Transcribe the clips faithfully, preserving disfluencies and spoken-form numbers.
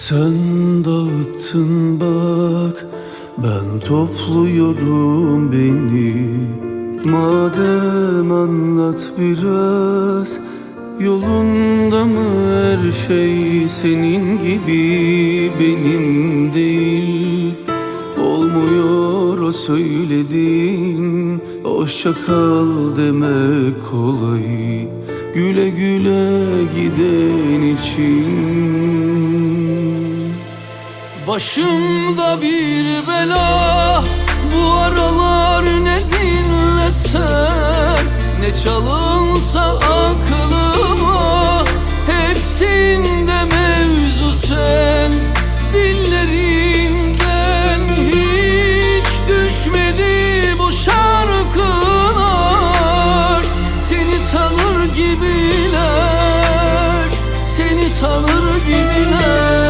Sen dağıttın bak, ben topluyorum beni. Madem anlat biraz, yolunda mı her şey? Senin gibi benim değil. Olmuyor o söylediğin, hoşça kal demek kolay, güle güle giden için. Başımda bir bela, bu aralar ne dinlesem, ne çalınsa aklıma, hepsinde mevzu sen. Dillerinden hiç düşmedi bu şarkılar. Seni tanır gibiler, seni tanır gibiler.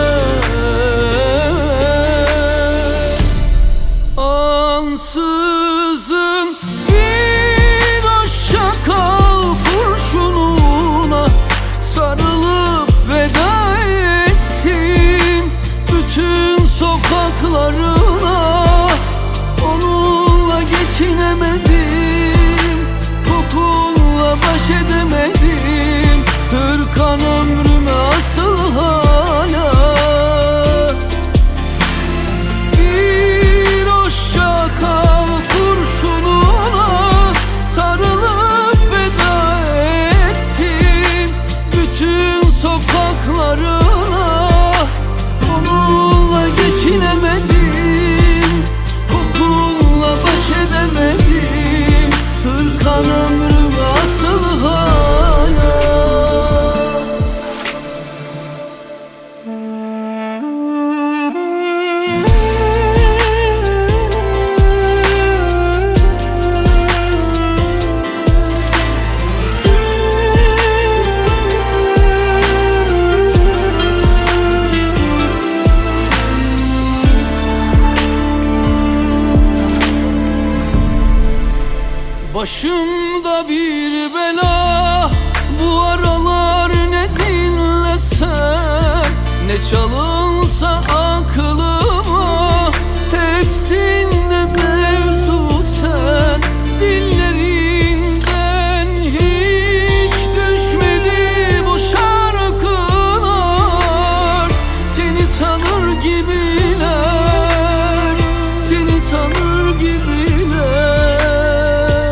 Ansızın bir hoşça kal kurşununa sarılıp veda ettim bütün sokaklarına. Onunla geçinemedim, kokunla baş edemedim. Hırkan ömrüme asıl hala. Bir hoşça kal kurşununa sarılıp veda ettim bütün sokaklarına. Onunla geçinemedim, kokunla baş edemedim. Hırkan ömrüme asıl hala. Başımda bir bela, bu aralar ne dinlesem, ne çalınsa aklıma, hepsinde mevzu sen. Dillerinden hiç düşmedi bu şarkılar. Seni tanır gibiler, seni tanır gibiler.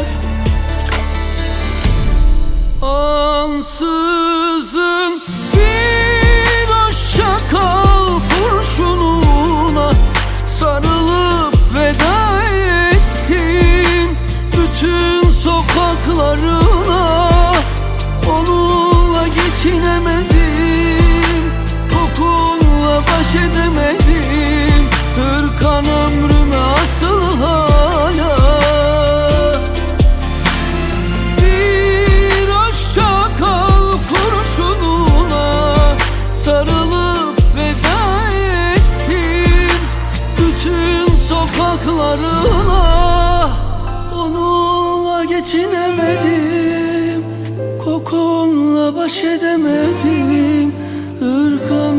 Ansızın bir hoşça kal kurşununa sarılıp veda ettim bütün sokaklarına. Onunla geçinemedim, kokunla baş edemedim. Hırkan ömrüme asıl hala. Sarılıp veda ettim bütün sokaklarına. Onunla geçinemedim, kokunla baş edemedim. Hırkan